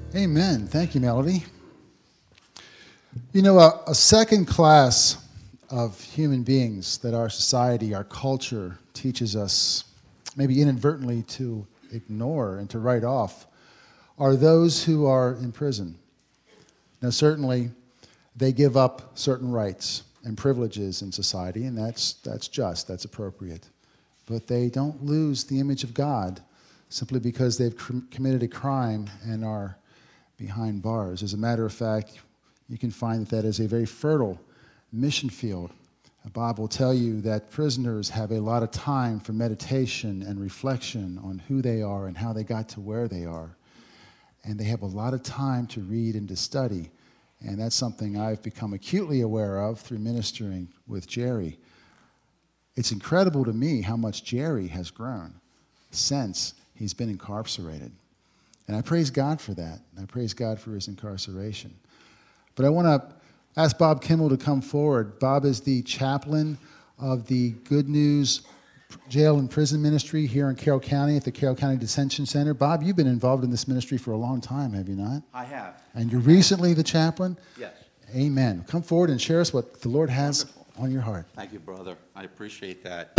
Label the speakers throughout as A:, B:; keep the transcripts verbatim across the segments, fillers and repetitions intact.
A: Amen. Thank you, Melody. You know, a, a second class of human beings that our society, our culture teaches us, maybe inadvertently, to ignore and to write off are those who are in prison. Now, certainly, they give up certain rights and privileges in society, and that's that's just, that's appropriate. But they don't lose the image of God simply because they've cr- committed a crime and are behind bars. As a matter of fact, you can find that that is a very fertile mission field. Bob will tell you that prisoners have a lot of time for meditation and reflection on who they are and how they got to where they are. And they have a lot of time to read and to study. And that's something I've become acutely aware of through ministering with Jerry. It's incredible to me how much Jerry has grown since he's been incarcerated. And I praise God for that. I praise God for his incarceration. But I want to ask Bob Kimmel to come forward. Bob is the chaplain of the Good News Jail and Prison Ministry here in Carroll County at the Carroll County Detention Center. Bob, you've been involved in this ministry for a long time, have you not?
B: I have.
A: And you're recently the chaplain?
B: Yes.
A: Amen. Come forward and share us what the Lord has
B: Wonderful. On your heart. Thank you, brother. I appreciate that.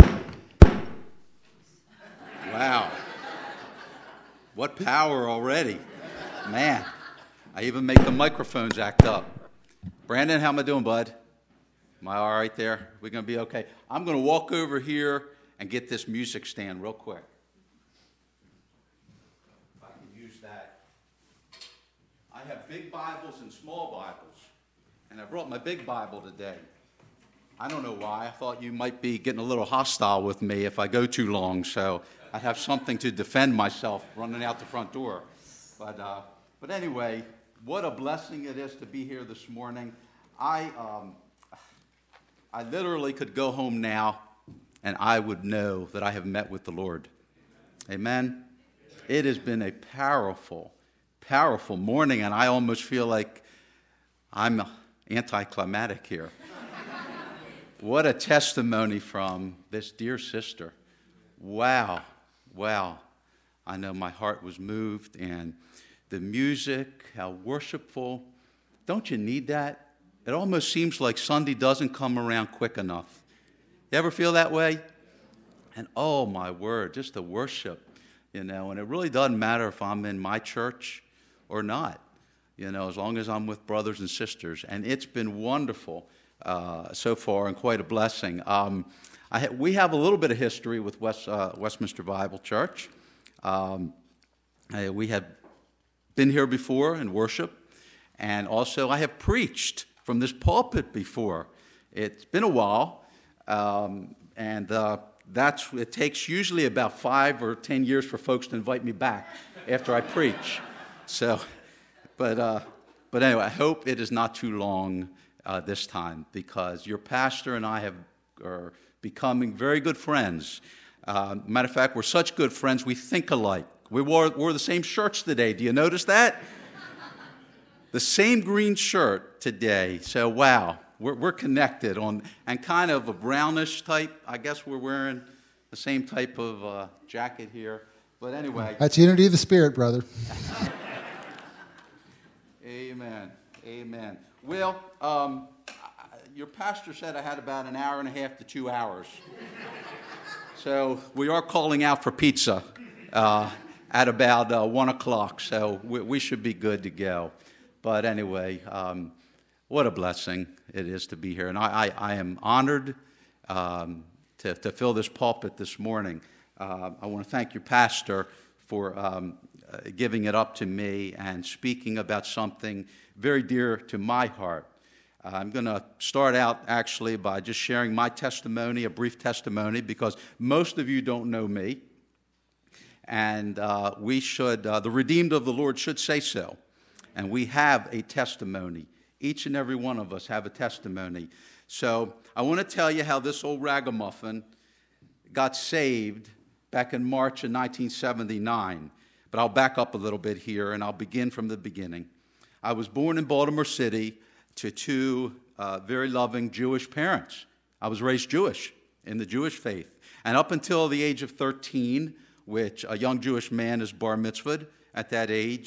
B: Wow. What power already. Man, I even make the microphones act up. Brandon, how am I doing, bud? Am I all right there? We're going to be okay. I'm going to walk over here and get this music stand real quick. If I can use that. I have big Bibles and small Bibles, and I brought my big Bible today. I don't know why. I thought you might be getting a little hostile with me if I go too long, so I'd have something to defend myself running out the front door. But, uh, but anyway, what a blessing it is to be here this morning. I, um, I literally could go home now, and I would know that I have met with the Lord. Amen? It has been a powerful, powerful morning, and I almost feel like I'm anticlimactic here. What a testimony from this dear sister. Wow, wow. I know my heart was moved, and the music, how worshipful. Don't you need that? It almost seems like Sunday doesn't come around quick enough. You ever feel that way? And oh my word, just the worship, you know, and it really doesn't matter if I'm in my church or not, you know, as long as I'm with brothers and sisters. And it's been wonderful uh, so far and quite a blessing. Um, I ha- we have a little bit of history with West, uh, Westminster Bible Church. Um, I, we have been here before in worship, and also I have preached from this pulpit before. It's been a while, um, and uh, that's it takes usually about five or ten years for folks to invite me back after I preach. So, but uh, but anyway, I hope it is not too long uh, this time, because your pastor and I have are becoming very good friends. Uh, matter of fact, we're such good friends we think alike. We wore, wore the same shirts today. Do you notice that? The same green shirt today. So, wow, we're, we're connected on, and kind of a brownish type. I guess we're wearing the same type of uh, jacket here. But anyway.
A: That's unity of the Spirit, brother.
B: Amen. Amen. Well, um, your pastor said I had about an hour and a half to two hours. So we are calling out for pizza uh, at about uh, one o'clock, so we, we should be good to go. But anyway, um, what a blessing it is to be here. And I, I, I am honored um, to, to fill this pulpit this morning. Uh, I want to thank your pastor for um, uh, giving it up to me and speaking about something very dear to my heart. Uh, I'm going to start out actually by just sharing my testimony, a brief testimony, because most of you don't know me. And uh, we should, uh, the redeemed of the Lord should say so. And we have a testimony. Each and every one of us have a testimony. So I want to tell you how this old ragamuffin got saved back in March of nineteen seventy-nine. But I'll back up a little bit here, and I'll begin from the beginning. I was born in Baltimore City to two uh, very loving Jewish parents. I was raised Jewish in the Jewish faith. And up until the age of thirteen, which a young Jewish man is bar mitzvahed at that age,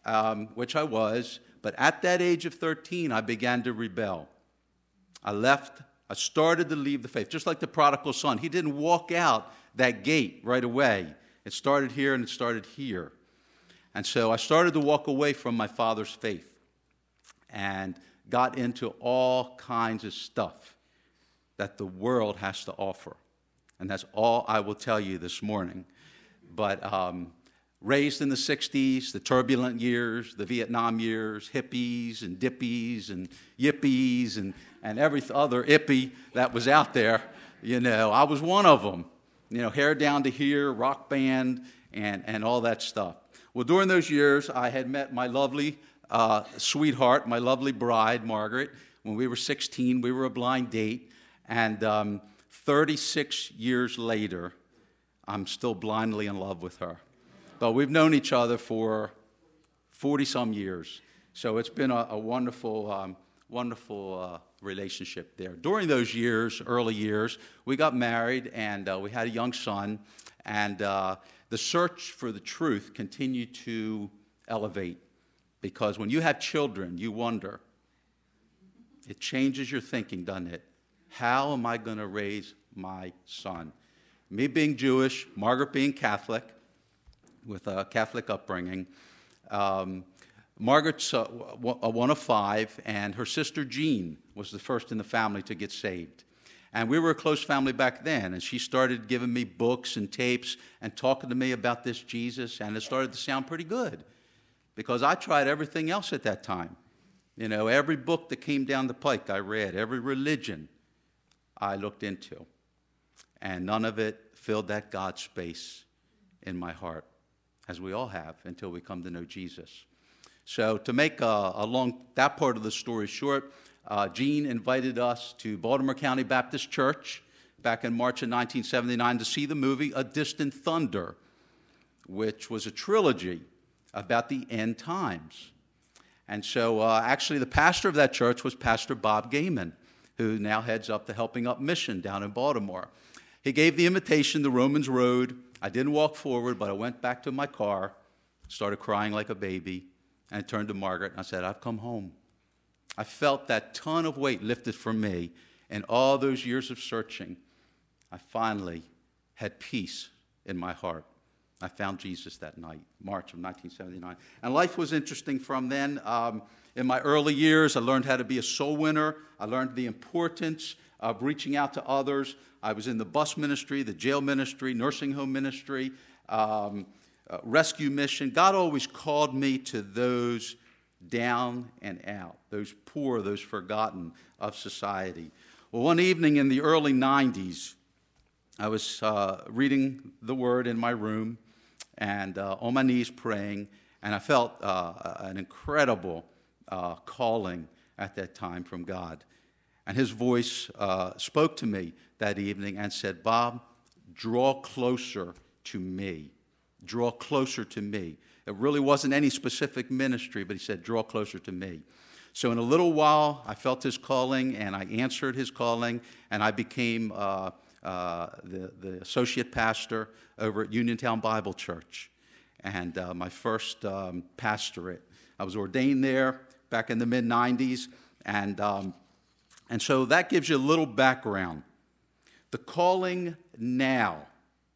B: um, which I was. But at that age of thirteen, I began to rebel. I left, I started to leave the faith, just like the prodigal son. He didn't walk out that gate right away. It started here and it started here. And so I started to walk away from my father's faith and got into all kinds of stuff that the world has to offer. And that's all I will tell you this morning. But um, raised in the sixties, the turbulent years, the Vietnam years, hippies and dippies and yippies and, and every other ippy that was out there, you know, I was one of them. You know, hair down to here, rock band, and, and all that stuff. Well, during those years, I had met my lovely uh, sweetheart, my lovely bride, Margaret. When we were sixteen, we were a blind date. And um, thirty-six years later, I'm still blindly in love with her. But we've known each other for forty-some years. So it's been a, a wonderful, um, wonderful uh, relationship there. During those years, early years, we got married, and uh, we had a young son. And uh, the search for the truth continued to elevate. Because when you have children, you wonder. It changes your thinking, doesn't it? How am I going to raise my son? Me being Jewish, Margaret being Catholic, with a Catholic upbringing. Um, Margaret's uh, one of five, and her sister Jean was the first in the family to get saved. And we were a close family back then, and she started giving me books and tapes and talking to me about this Jesus, and it started to sound pretty good because I tried everything else at that time. You know, every book that came down the pike I read, every religion I looked into, and none of it filled that God space in my heart, as we all have until we come to know Jesus. So to make a, a long, that part of the story short, uh, Jean invited us to Baltimore County Baptist Church back in March of nineteen seventy-nine to see the movie A Distant Thunder, which was a trilogy about the end times. And so uh, actually the pastor of that church was Pastor Bob Gaiman, who now heads up the Helping Up mission down in Baltimore. He gave the invitation to Romans Road. I didn't walk forward, but I went back to my car, started crying like a baby, and I turned to Margaret and I said, I've come home. I felt that ton of weight lifted from me, and all those years of searching, I finally had peace in my heart. I found Jesus that night, March of nineteen seventy-nine. And life was interesting from then. Um, in my early years, I learned how to be a soul winner. I learned the importance of reaching out to others. I was in the bus ministry, the jail ministry, nursing home ministry, um, uh, rescue mission. God always called me to those down and out, those poor, those forgotten of society. Well, one evening in the early nineties, I was uh, reading the Word in my room and uh, on my knees praying, and I felt uh, an incredible uh, calling at that time from God. And his voice uh, spoke to me that evening and said, Bob, draw closer to me. Draw closer to me. It really wasn't any specific ministry, but he said, draw closer to me. So in a little while, I felt his calling, and I answered his calling, and I became uh, uh, the, the associate pastor over at Uniontown Bible Church, and uh, my first um, pastorate. I was ordained there back in the mid nineties, and um, And so that gives you a little background. The calling now,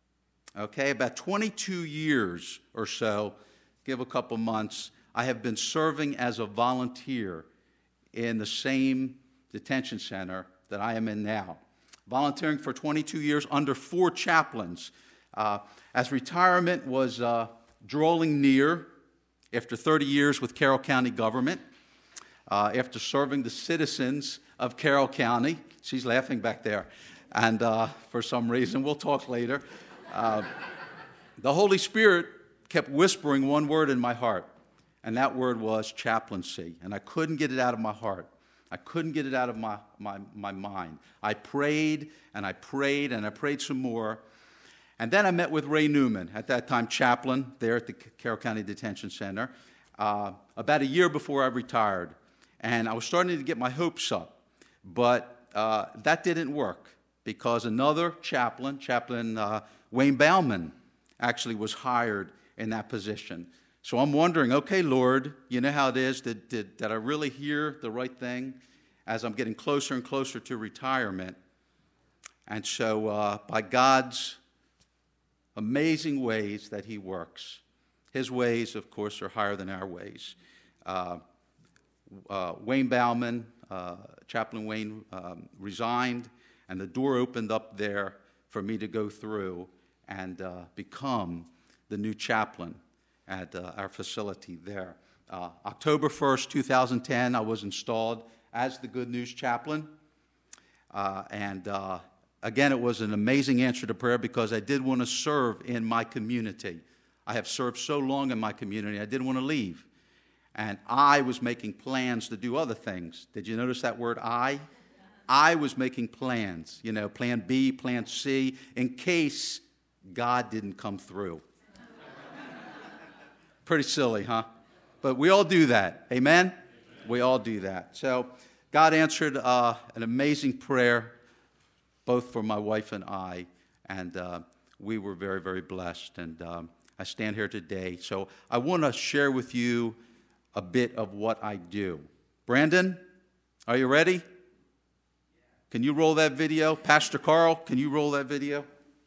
B: okay, about twenty-two years or so, give a couple months, I have been serving as a volunteer in the same detention center that I am in now. Volunteering for twenty-two years under four chaplains. Uh, as retirement was uh, drawing near, after thirty years with Carroll County government, uh, after serving the citizens of Carroll County. She's laughing back there. And uh, for some reason, we'll talk later. Uh, the Holy Spirit kept whispering one word in my heart, and that word was chaplaincy. And I couldn't get it out of my heart. I couldn't get it out of my, my, my mind. I prayed, and I prayed, and I prayed some more. And then I met with Ray Newman, at that time chaplain there at the Carroll County Detention Center, uh, about a year before I retired. And I was starting to get my hopes up. But uh, that didn't work because another chaplain, Chaplain uh, Wayne Bauman, actually was hired in that position. So I'm wondering, okay, Lord, you know how it is. Did, did, did I really hear the right thing as I'm getting closer and closer to retirement? And so uh, by God's amazing ways that he works, his ways, of course, are higher than our ways. Uh, uh, Wayne Bauman, uh, Chaplain Wayne, um, resigned, and the door opened up there for me to go through and uh, become the new chaplain at uh, our facility there. Uh, October first, two thousand ten, I was installed as the Good News Chaplain. Uh, and uh, again, it was an amazing answer to prayer because I did want to serve in my community. I have served so long in my community, I didn't want to leave. And I was making plans to do other things. Did you notice that word, I? I was making plans, you know, plan B, plan C, in case God didn't come through. Pretty silly, huh? But we all do that. Amen? Amen. We all do that. So God answered uh, an amazing prayer, both for my wife and I, and uh, we were very, very blessed. And um, I stand here today. So I want to share with you a bit of what I do. Brandon, are you ready? Can you roll that video? Pastor Carl, can you roll that video?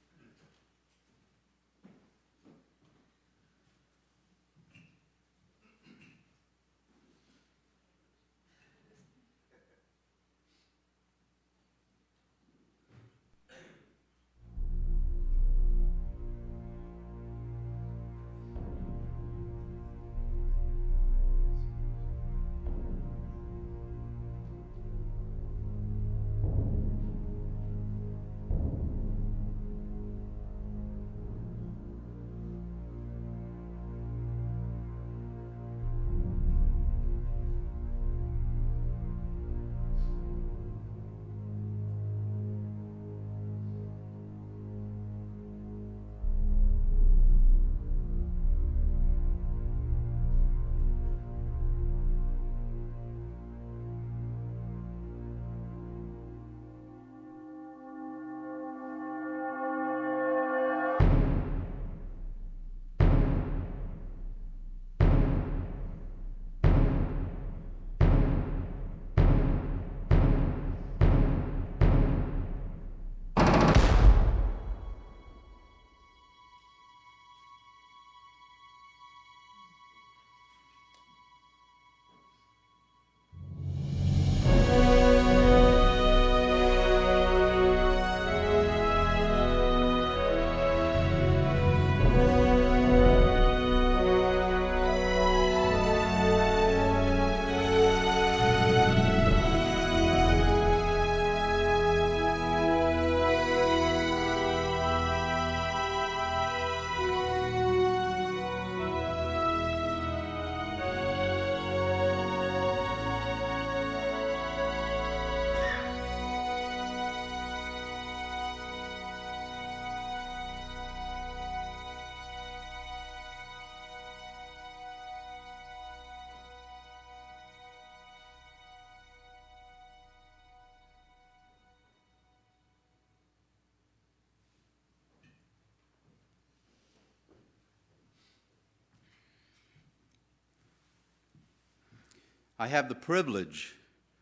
B: I have the privilege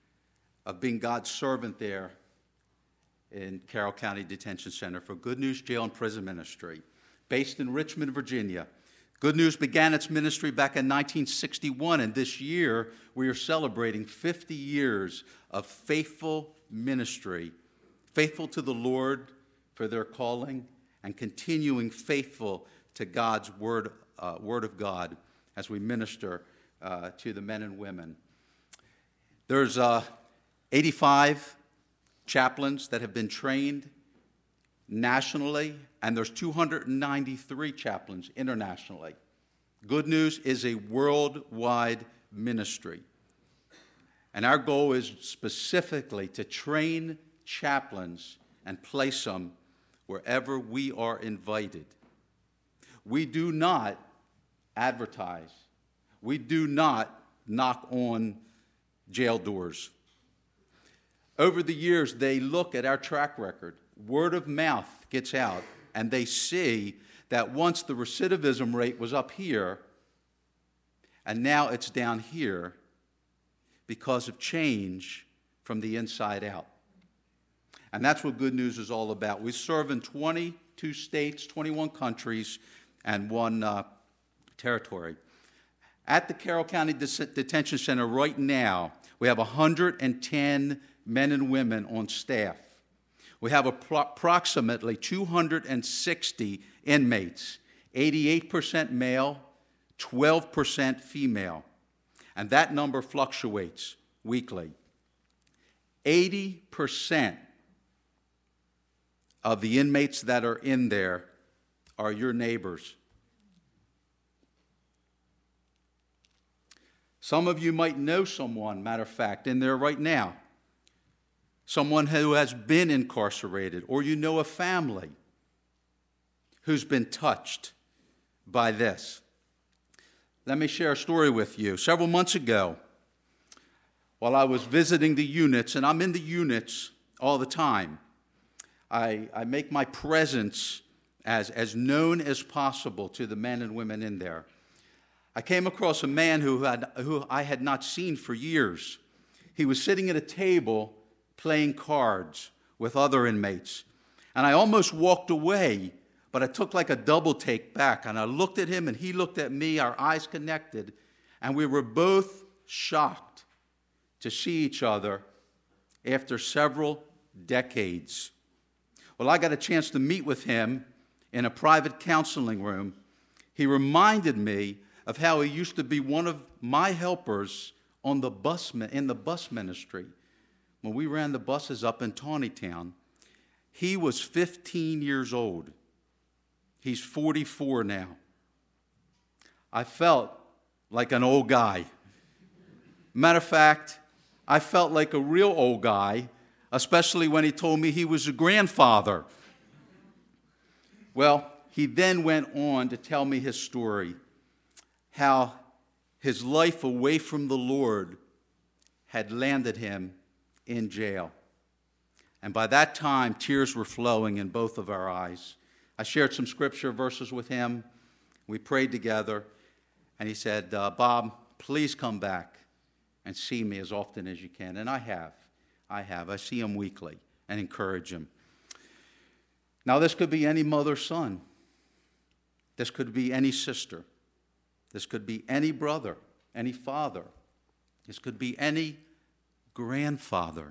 B: of being God's servant there in Carroll County Detention Center for Good News Jail and Prison Ministry, based in Richmond, Virginia. Good News began its ministry back in nineteen sixty-one, and this year we are celebrating fifty years of faithful ministry, faithful to the Lord for their calling, and continuing faithful to God's word, uh, word of God as we minister uh, to the men and women. There's uh, eighty-five chaplains that have been trained nationally, and there's two hundred ninety-three chaplains internationally. Good News is a worldwide ministry. And our goal is specifically to train chaplains and place them wherever we are invited. We do not advertise. We do not knock on jail doors. Over the years, they look at our track record. Word of mouth gets out, and they see that once the recidivism rate was up here, and now it's down here because of change from the inside out. And that's what Good News is all about. We serve in twenty-two states, twenty-one countries, and one uh, territory. At the Carroll County Detention Center right now, we have one hundred ten men and women on staff. We have approximately two hundred sixty inmates, eighty-eight percent male, twelve percent female. And that number fluctuates weekly. eighty percent of the inmates that are in there are your neighbors. Some of you might know someone, matter of fact, in there right now. Someone who has been incarcerated, or you know a family who's been touched by this. Let me share a story with you. Several months ago, while I was visiting the units, and I'm in the units all the time, I, I make my presence as, as known as possible to the men and women in there. I came across a man who, had, who I had not seen for years. He was sitting at a table playing cards with other inmates. And I almost walked away, but I took like a double take back. And I looked at him and he looked at me, our eyes connected, and we were both shocked to see each other after several decades. Well, I got a chance to meet with him in a private counseling room. He reminded me of how he used to be one of my helpers on the bus in the bus ministry. When we ran the buses up in Tawnytown, he was fifteen years old. He's forty-four now. I felt like an old guy. Matter of fact, I felt like a real old guy, especially when he told me he was a grandfather. Well, he then went on to tell me his story, how his life away from the Lord had landed him in jail. And by that time, tears were flowing in both of our eyes. I shared some scripture verses with him. We prayed together. And he said, uh, Bob, please come back and see me as often as you can. And I have. I have. I see him weekly and encourage him. Now, this could be any mother, son. This could be any sister. This could be any brother, any father. This could be any grandfather.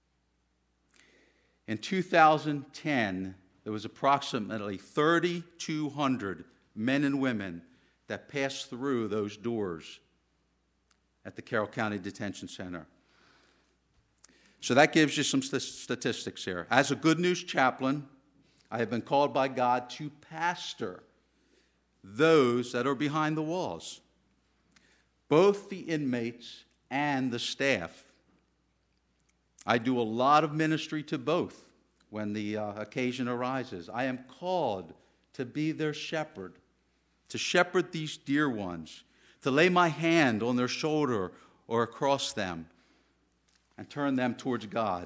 B: In two thousand ten, there was approximately three thousand two hundred men and women that passed through those doors at the Carroll County Detention Center. So that gives you some st- statistics here. As a Good News chaplain, I have been called by God to pastor those that are behind the walls, both the inmates and the staff. I do a lot of ministry to both when the uh, occasion arises. I am called to be their shepherd, to shepherd these dear ones, to lay my hand on their shoulder or across them and turn them towards God.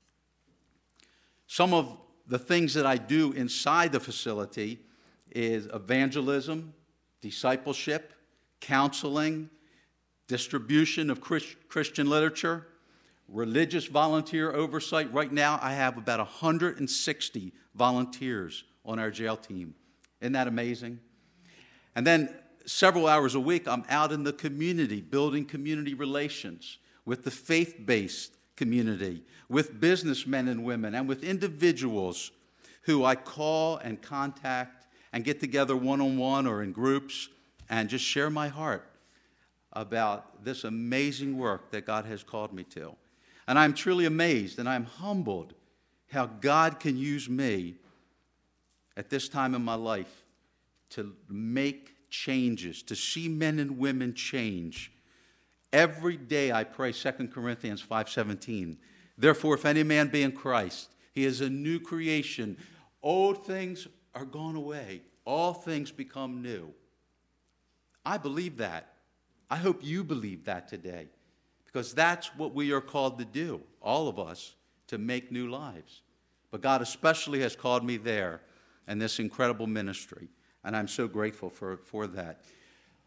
B: Some of the things that I do inside the facility is evangelism, discipleship, counseling, distribution of Christian literature, religious volunteer oversight. Right now, I have about one hundred sixty volunteers on our jail team. Isn't that amazing? And then several hours a week, I'm out in the community, building community relations with the faith-based community, with businessmen and women, and with individuals who I call and contact and get together one-on-one or in groups and just share my heart about this amazing work that God has called me to. And I'm truly amazed and I'm humbled how God can use me at this time in my life to make changes, to see men and women change. Every day I pray Second Corinthians five seventeen. Therefore, if any man be in Christ, he is a new creation. Old things are gone away. All things become new. I believe that. I hope you believe that today, because that's what we are called to do, all of us, to make new lives. But God especially has called me there in this incredible ministry, and I'm so grateful for, for that.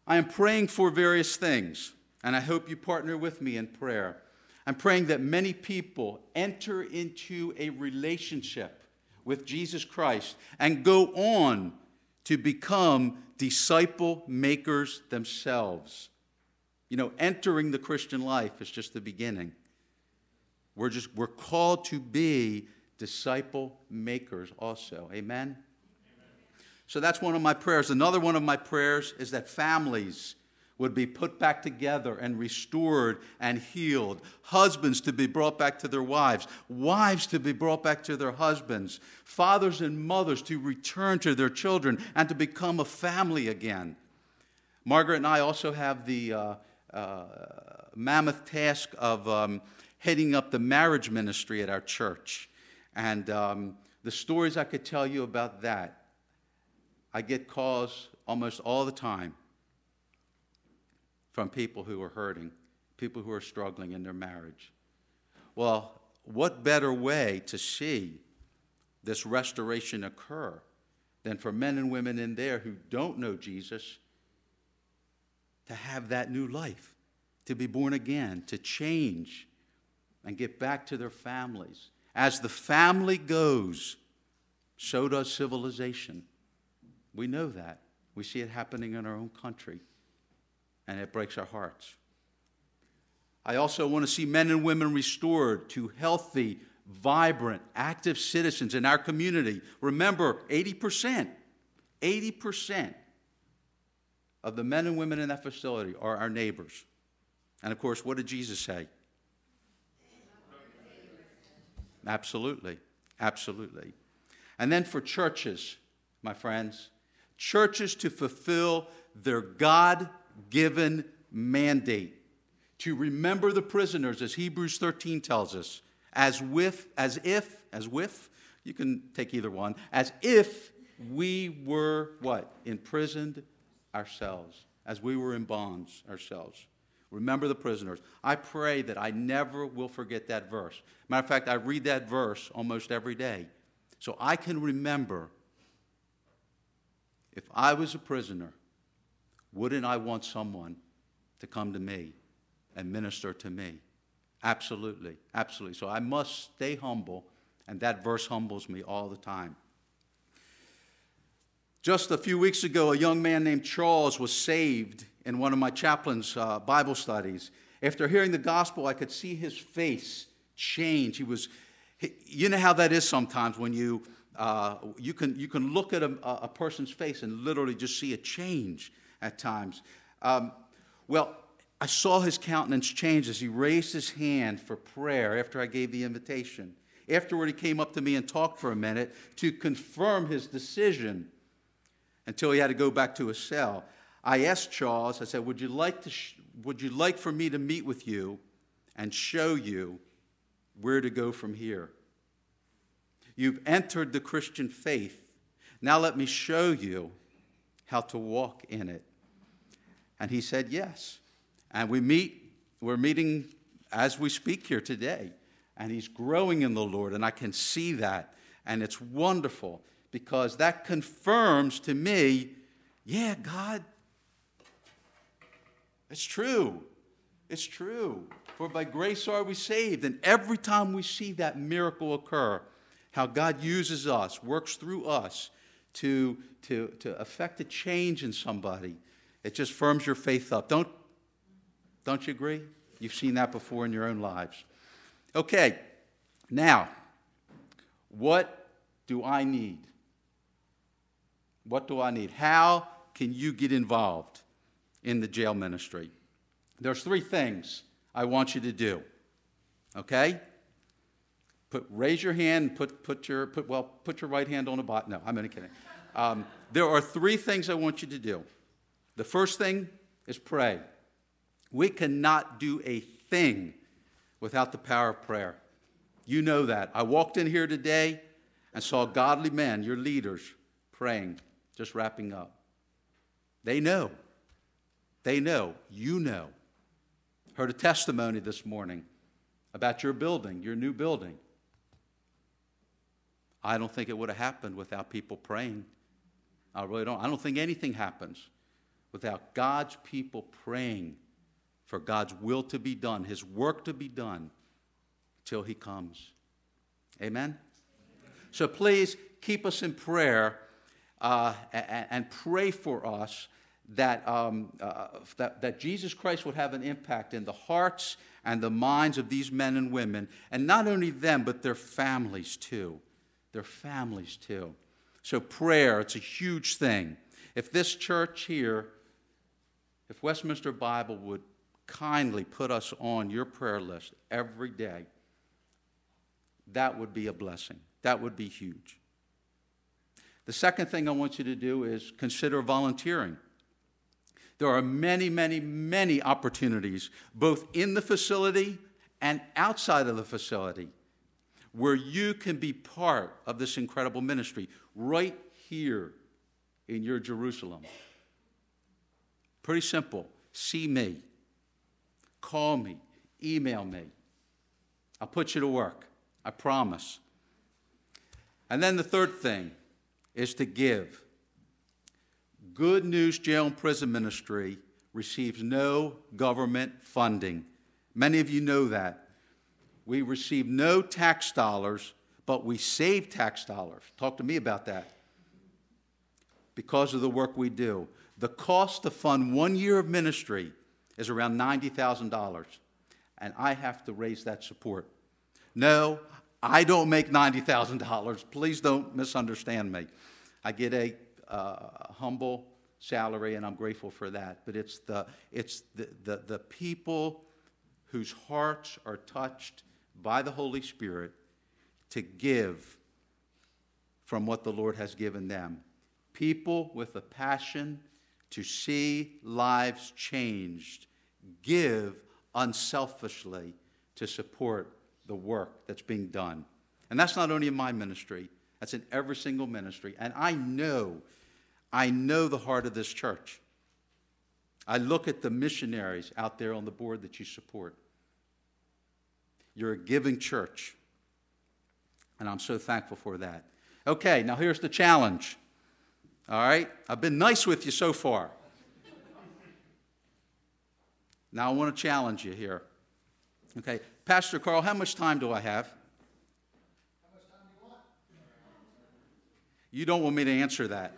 B: I am praying for various things, and I hope you partner with me in prayer. I'm praying that many people enter into a relationship with Jesus Christ and go on to become disciple makers themselves. You know, entering the Christian life is just the beginning. We're just we're called to be disciple makers also. Amen? Amen. So that's one of my prayers. Another one of my prayers is that families would be put back together and restored and healed. Husbands to be brought back to their wives. Wives to be brought back to their husbands. Fathers and mothers to return to their children and to become a family again. Margaret and I also have the uh, uh, mammoth task of um, heading up the marriage ministry at our church. And um, the stories I could tell you about that, I get calls almost all the time from people who are hurting, people who are struggling in their marriage. Well, what better way to see this restoration occur than for men and women in there who don't know Jesus to have that new life, to be born again, to change and get back to their families. As the family goes, so does civilization. We know that. We see it happening in our own country. And it breaks our hearts. I also want to see men and women restored to healthy, vibrant, active citizens in our community. Remember, eighty percent, eighty percent of the men and women in that facility are our neighbors. And of course, what did Jesus say? Absolutely, absolutely. And then for churches, my friends, churches to fulfill their God given mandate to remember the prisoners, as Hebrews thirteen tells us, as with, as if, as with, you can take either one, as if we were what? Imprisoned ourselves, as we were in bonds ourselves. Remember the prisoners. I pray that I never will forget that verse. Matter of fact, I read that verse almost every day. So I can remember, if I was a prisoner, wouldn't I want someone to come to me and minister to me? Absolutely, absolutely. So I must stay humble, and that verse humbles me all the time. Just a few weeks ago, a young man named Charles was saved in one of my chaplain's uh, Bible studies. After hearing the gospel, I could see his face change. He was, he, you know how that is sometimes when you uh, you can you can look at a, a person's face and literally just see a change at times. Um, well, I saw his countenance change as he raised his hand for prayer after I gave the invitation. Afterward, he came up to me and talked for a minute to confirm his decision until he had to go back to his cell. I asked Charles, I said, would you like to sh- would you like for me to meet with you and show you where to go from here? You've entered the Christian faith. Now let me show you how to walk in it. And he said yes. And we meet, we're meeting as we speak here today. And he's growing in the Lord, and I can see that. And it's wonderful because that confirms to me, yeah, God, it's true. It's true. For by grace are we saved. And every time we see that miracle occur, how God uses us, works through us to, to, to affect a change in somebody, it just firms your faith up. Don't, don't you agree? You've seen that before in your own lives. Okay, now, what do I need? What do I need? How can you get involved in the jail ministry? There's three things I want you to do. Okay? Put, raise your hand. Put, put your put well. Put your right hand on the bottom. No, I'm only kidding. Um, there are three things I want you to do. The first thing is pray. We cannot do a thing without the power of prayer. You know that. I walked in here today and saw godly men, your leaders, praying, just wrapping up. They know. They know. You know. Heard a testimony this morning about your building, your new building. I don't think it would have happened without people praying. I really don't. I don't think anything happens without God's people praying for God's will to be done, his work to be done, till he comes. Amen? So please keep us in prayer uh, and, and pray for us that, um, uh, that, that Jesus Christ would have an impact in the hearts and the minds of these men and women, and not only them, but their families too. Their families too. So prayer, it's a huge thing. If this church here, if Westminster Bible would kindly put us on your prayer list every day, that would be a blessing. That would be huge. The second thing I want you to do is consider volunteering. There are many, many, many opportunities, both in the facility and outside of the facility, where you can be part of this incredible ministry right here in your Jerusalem. Pretty simple. See me. Call me. Email me. I'll put you to work. I promise. And then the third thing is to give. Good News Jail and Prison Ministry receives no government funding. Many of you know that. We receive no tax dollars, but we save tax dollars. Talk to me about that. Because of the work we do. The cost to fund one year of ministry is around ninety thousand dollars, and I have to raise that support. No, I don't make ninety thousand dollars. Please don't misunderstand me. I get a uh, humble salary, and I'm grateful for that. But it's the it's the, the, the people whose hearts are touched by the Holy Spirit to give from what the Lord has given them. People with a passion to see lives changed give unselfishly to support the work that's being done. And that's not only in my ministry, that's in every single ministry. And I know, I know the heart of this church. I look at the missionaries out there on the board that you support. You're a giving church. And I'm so thankful for that. Okay, now here's the challenge. All right? I've been nice with you so far. Now I want to challenge you here. Okay, Pastor Carl, how much time do I have?
A: How much time do you want?
B: You don't want me to answer that.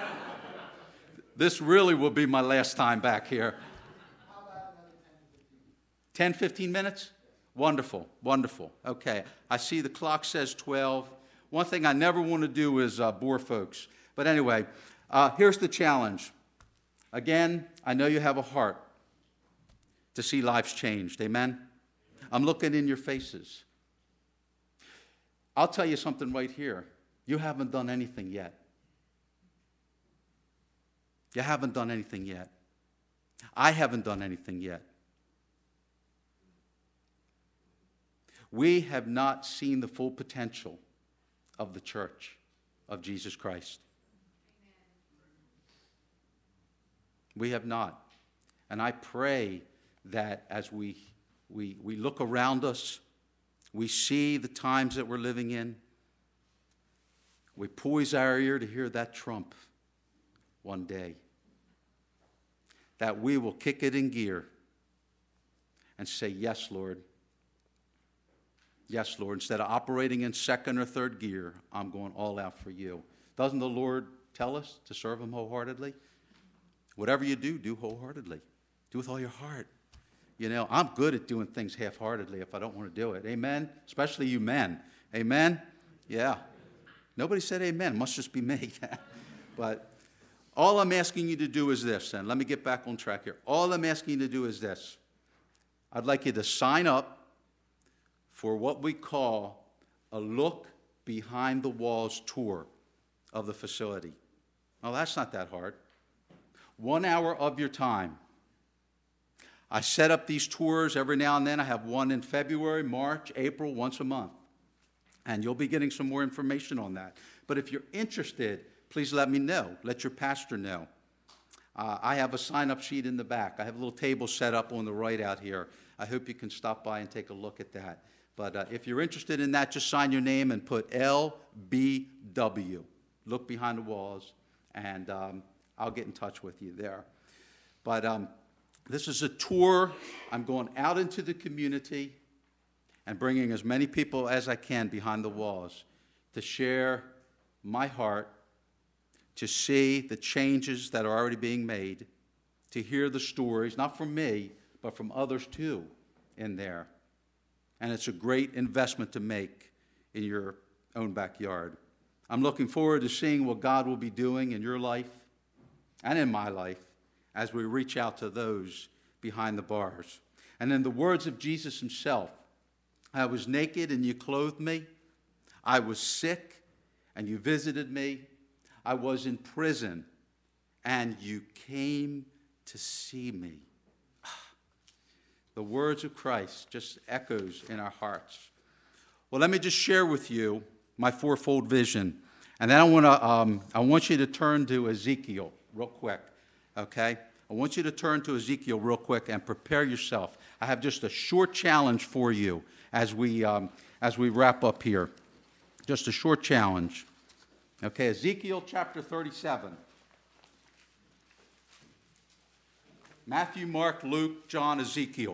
B: This really will be my last time back here.
A: How about another
B: ten, fifteen minutes? Wonderful, wonderful. Okay, I see the clock says twelve. One thing I never want to do is uh, bore folks. But anyway, uh, here's the challenge. Again, I know you have a heart to see lives changed. Amen? I'm looking in your faces. I'll tell you something right here. You haven't done anything yet. You haven't done anything yet. I haven't done anything yet. We have not seen the full potential of the church of Jesus Christ. We have not. And I pray that as we, we, we look around us, we see the times that we're living in, we poise our ear to hear that trump one day, that we will kick it in gear and say, yes, Lord. Yes, Lord. Instead of operating in second or third gear, I'm going all out for you. Doesn't the Lord tell us to serve him wholeheartedly? Whatever you do, do wholeheartedly. Do with all your heart. You know, I'm good at doing things half-heartedly if I don't want to do it. Amen? Especially you men. Amen? Yeah. Nobody said amen. It must just be me. But all I'm asking you to do is this, and let me get back on track here. All I'm asking you to do is this. I'd like you to sign up for what we call a look behind the walls tour of the facility. Well, that's not that hard. One hour of your time. I set up these tours every now and then. I have one in February, March, April, once a month. And you'll be getting some more information on that. But if you're interested, please let me know. Let your pastor know. Uh, I have a sign-up sheet in the back. I have a little table set up on the right out here. I hope you can stop by and take a look at that. But uh, if you're interested in that, just sign your name and put L B W. Look behind the walls, and um, I'll get in touch with you there. But um, this is a tour. I'm going out into the community and bringing as many people as I can behind the walls to share my heart, to see the changes that are already being made, to hear the stories, not from me, but from others too in there. And it's a great investment to make in your own backyard. I'm looking forward to seeing what God will be doing in your life and in my life as we reach out to those behind the bars. And in the words of Jesus himself, I was naked and you clothed me. I was sick and you visited me. I was in prison and you came to see me. The words of Christ just echoes in our hearts. Well, let me just share with you my fourfold vision. And then I want to um, I want you to turn to Ezekiel real quick, okay? I want you to turn to Ezekiel real quick and prepare yourself. I have just a short challenge for you as we um, as we wrap up here. Just a short challenge. Okay, Ezekiel chapter thirty-seven. Matthew, Mark, Luke, John, Ezekiel.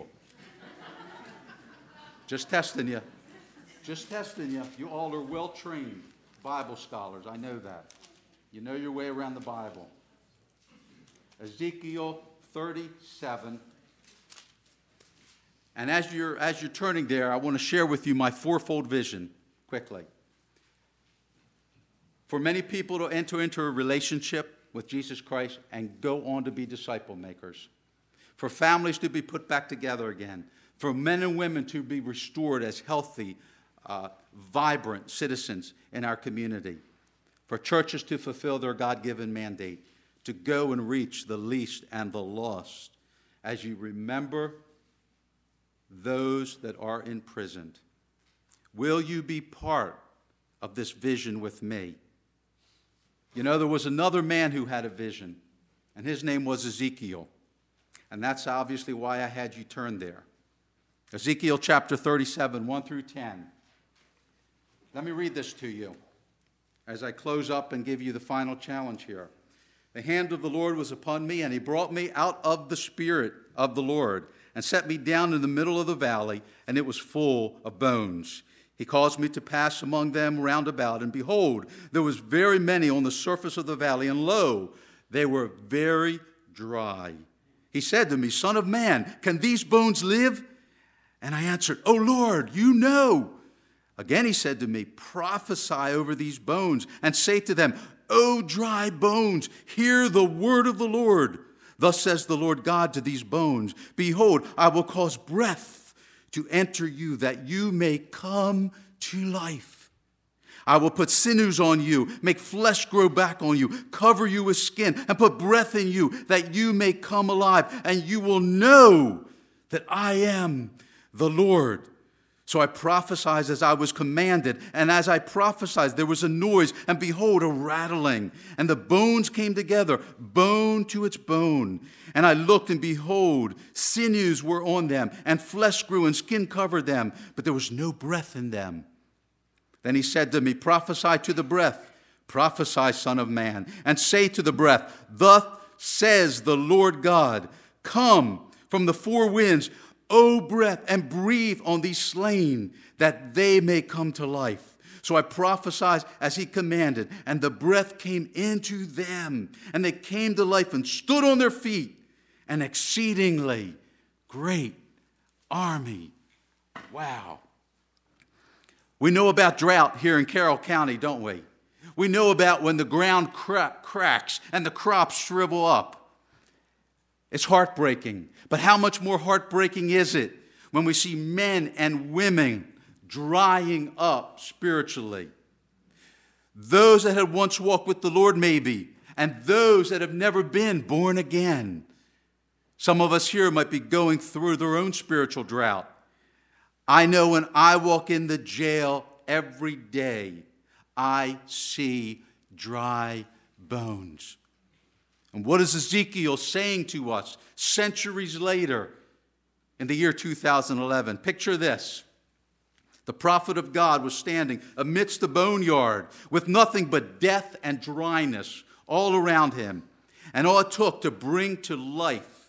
B: Just testing you. Just testing you. You all are well-trained Bible scholars. I know that. You know your way around the Bible. Ezekiel thirty-seven. And as you're, as you're turning there, I want to share with you my fourfold vision quickly. For many people to enter into a relationship with Jesus Christ and go on to be disciple makers. For families to be put back together again. For men and women to be restored as healthy, uh, vibrant citizens in our community. For churches to fulfill their God-given mandate. To go and reach the least and the lost. As you remember those that are imprisoned. Will you be part of this vision with me? You know, there was another man who had a vision, and his name was Ezekiel. And that's obviously why I had you turn there. Ezekiel chapter thirty-seven, one through ten. Let me read this to you as I close up and give you the final challenge here. The hand of the Lord was upon me, and he brought me out of the Spirit of the Lord and set me down in the middle of the valley, and it was full of bones. He caused me to pass among them round about, and behold, there was very many on the surface of the valley, and lo, they were very dry. He said to me, Son of man, can these bones live? And I answered, O Lord, you know. Again he said to me, prophesy over these bones, and say to them, O dry bones, hear the word of the Lord. Thus says the Lord God to these bones, behold, I will cause breath to enter you, that you may come to life. I will put sinews on you, make flesh grow back on you, cover you with skin, and put breath in you, that you may come alive, and you will know that I am the Lord. So I prophesied as I was commanded, and as I prophesied, there was a noise, and behold, a rattling. And the bones came together, bone to its bone. And I looked, and behold, sinews were on them, and flesh grew, and skin covered them, but there was no breath in them. Then he said to me, prophesy to the breath, prophesy, Son of man, and say to the breath, thus says the Lord God, come from the four winds, O breath, and breathe on these slain, that they may come to life. So I prophesied as he commanded, and the breath came into them, and they came to life and stood on their feet, an exceedingly great army. Wow. We know about drought here in Carroll County, don't we? We know about when the ground cra- cracks and the crops shrivel up. It's heartbreaking. But how much more heartbreaking is it when we see men and women drying up spiritually? Those that had once walked with the Lord maybe, and those that have never been born again. Some of us here might be going through their own spiritual drought. I know when I walk in the jail every day, I see dry bones. And what is Ezekiel saying to us centuries later in the year two thousand eleven? Picture this. The prophet of God was standing amidst the boneyard with nothing but death and dryness all around him. And all it took to bring to life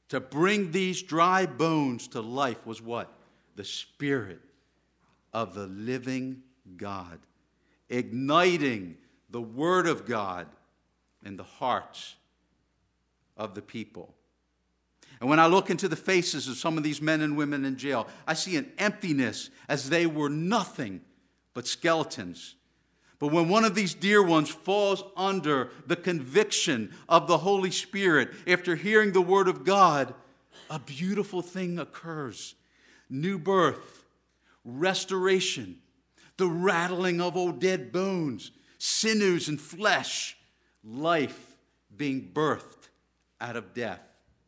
B: to bring these dry bones to life was what? The Spirit of the living God, igniting the Word of God in the hearts of the people. And when I look into the faces of some of these men and women in jail, I see an emptiness as they were nothing but skeletons. But when one of these dear ones falls under the conviction of the Holy Spirit after hearing the Word of God, a beautiful thing occurs. New birth, restoration, the rattling of old dead bones, sinews and flesh, life being birthed out of death.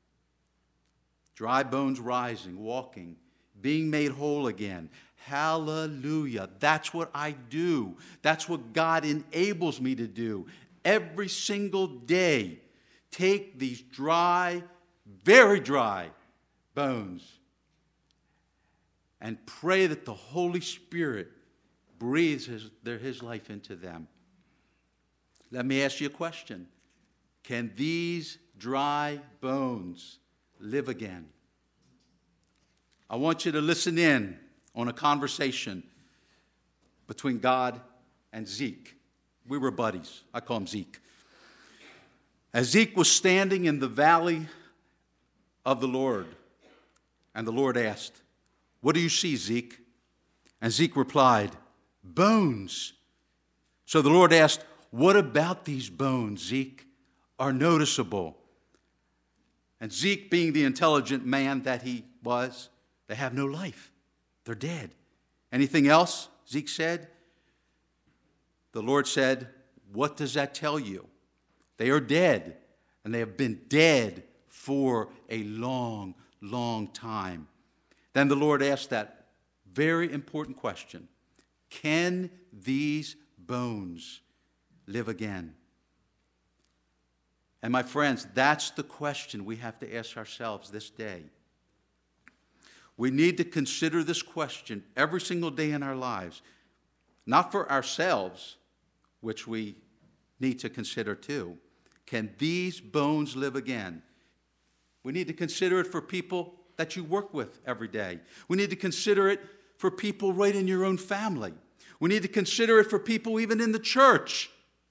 B: Dry bones rising, walking, being made whole again. Hallelujah. That's what I do. That's what God enables me to do. Every single day, take these dry, very dry bones and pray that the Holy Spirit breathes his, their, his life into them. Let me ask you a question. Can these dry bones live again? I want you to listen in on a conversation between God and Zeke. We were buddies. I call him Zeke. As Zeke was standing in the valley of the Lord, and the Lord asked, "What do you see, Zeke?" And Zeke replied, "Bones." So the Lord asked, "What about these bones, Zeke, are noticeable?" And Zeke, being the intelligent man that he was, they have no life. They're dead. Anything else? Zeke said. The Lord said, "What does that tell you? They are dead, and they have been dead for a long, long time." Then the Lord asked that very important question. Can these bones live again? And my friends, that's the question we have to ask ourselves this day. We need to consider this question every single day in our lives, not for ourselves, which we need to consider too. Can these bones live again? We need to consider it for people that you work with every day. We need to consider it for people right in your own family. We need to consider it for people even in the church.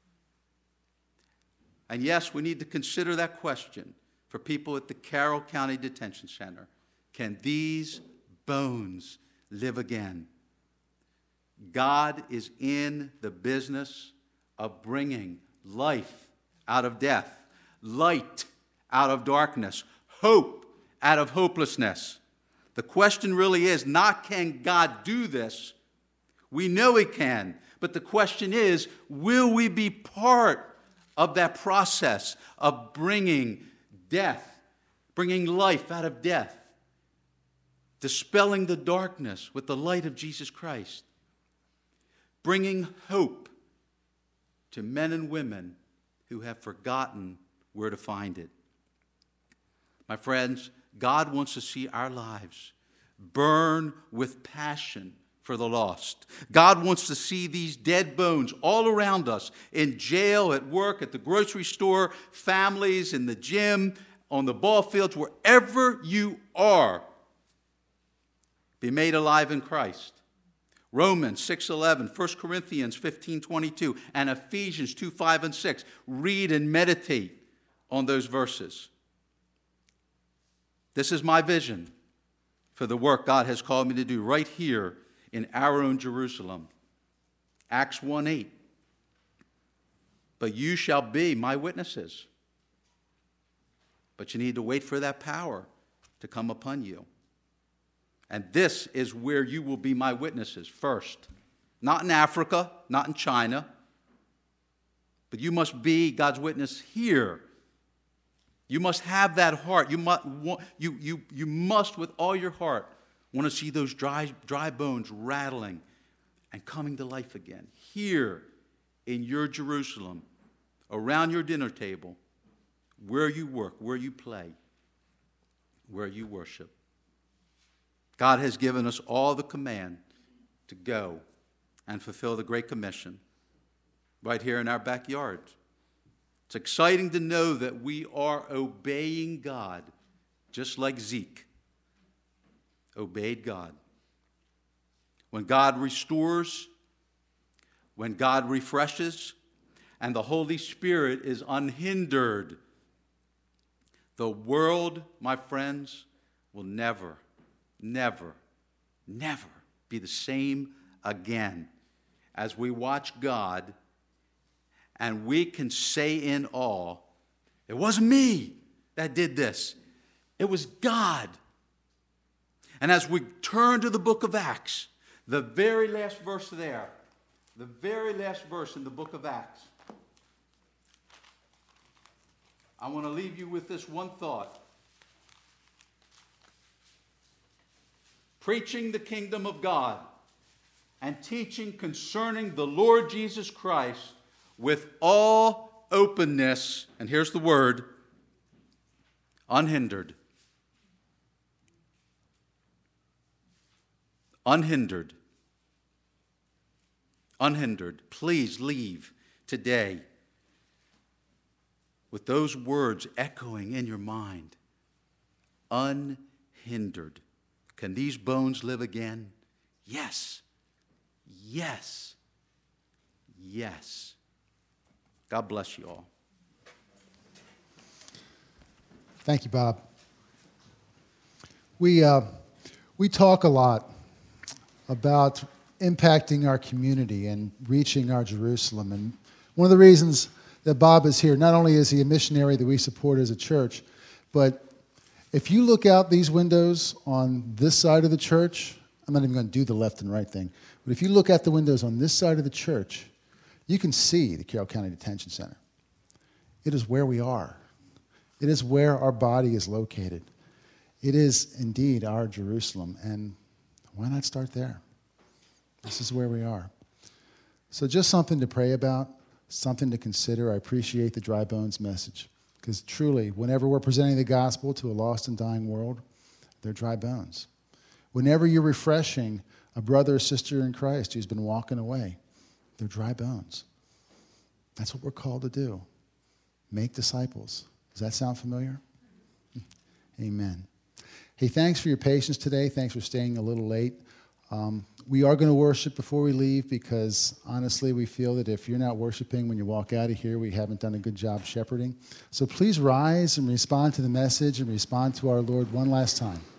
B: And yes, we need to consider that question for people at the Carroll County Detention Center. Can these bones live again? God is in the business of bringing life out of death, light out of darkness, hope out of hopelessness. The question really is not, can God do this? We know He can, but the question is, will we be part of that process of bringing death, bringing life out of death, dispelling the darkness with the light of Jesus Christ, bringing hope to men and women who have forgotten where to find it? My friends, God wants to see our lives burn with passion for the lost. God wants to see these dead bones all around us, in jail, at work, at the grocery store, families, in the gym, on the ball fields, wherever you are, be made alive in Christ. Romans six eleven, First Corinthians fifteen twenty-two, and Ephesians two five and six. Read and meditate on those verses. This is my vision for the work God has called me to do right here in our own Jerusalem. Acts one eight. But you shall be my witnesses. But you need to wait for that power to come upon you. And this is where you will be my witnesses first. Not in Africa, not in China, but you must be God's witness here. You must have that heart. You must, you, you, you must with all your heart, want to see those dry, dry bones rattling and coming to life again. Here in your Jerusalem, around your dinner table, where you work, where you play, where you worship. God has given us all the command to go and fulfill the Great Commission right here in our backyard. It's exciting to know that we are obeying God just like Zeke, obeyed God. When God restores, when God refreshes, and the Holy Spirit is unhindered, the world, my friends, will never, never, never be the same again as we watch God, and we can say in awe, it wasn't me that did this. It was God. And as we turn to the book of Acts, the very last verse there, the very last verse in the book of Acts, I want to leave you with this one thought. Preaching the kingdom of God and teaching concerning the Lord Jesus Christ with all openness, and here's the word, unhindered. Unhindered. Unhindered. Please leave today with those words echoing in your mind. Unhindered. Can these bones live again? Yes. Yes. Yes. God bless you all.
A: Thank you, Bob. We, uh, we talk a lot about impacting our community and reaching our Jerusalem. And one of the reasons that Bob is here, not only is he a missionary that we support as a church, but if you look out these windows on this side of the church, I'm not even going to do the left and right thing, but if you look out the windows on this side of the church, you can see the Carroll County Detention Center. It is where we are. It is where our body is located. It is indeed our Jerusalem, and why not start there? This is where we are. So just something to pray about, something to consider. I appreciate the dry bones message, because truly, whenever we're presenting the gospel to a lost and dying world, they're dry bones. Whenever you're refreshing a brother or sister in Christ who's been walking away, they're dry bones. That's what we're called to do. Make disciples. Does that sound familiar? Amen. Hey, thanks for your patience today. Thanks for staying a little late. Um, we are going to worship before we leave because, honestly, we feel that if you're not worshiping when you walk out of here, we haven't done a good job shepherding. So please rise and respond to the message and respond to our Lord one last time.